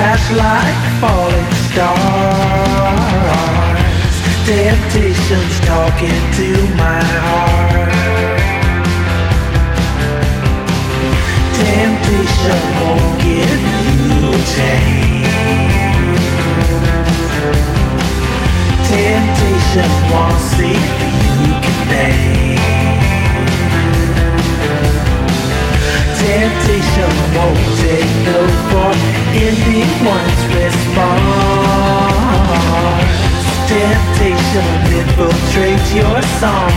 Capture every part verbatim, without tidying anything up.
flash like falling stars. Temptation's talking to my heart. Temptation won't give you a change. Temptation won't see you can name. Temptation won't take no for anyone's response. Temptation will infiltrate your song.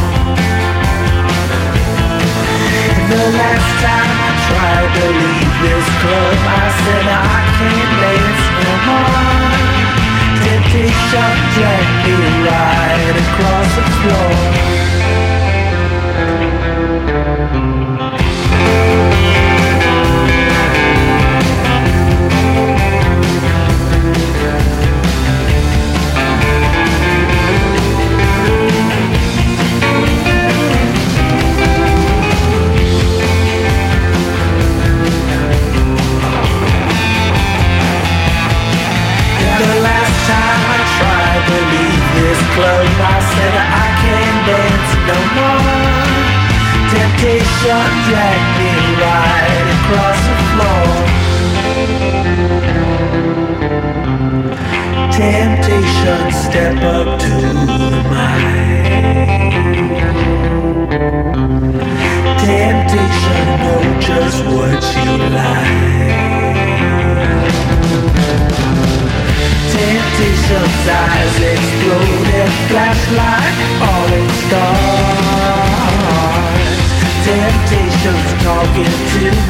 And the last time I tried to leave this club, I said I can't dance no more. Temptation dragged me right across the floor. Club, I said I can't dance no more. Temptation dragged me right across the floor. Temptation, step up to the mic. Temptation, know just what you like. Temptation's eyes explode and flash like falling stars. Temptation's talking to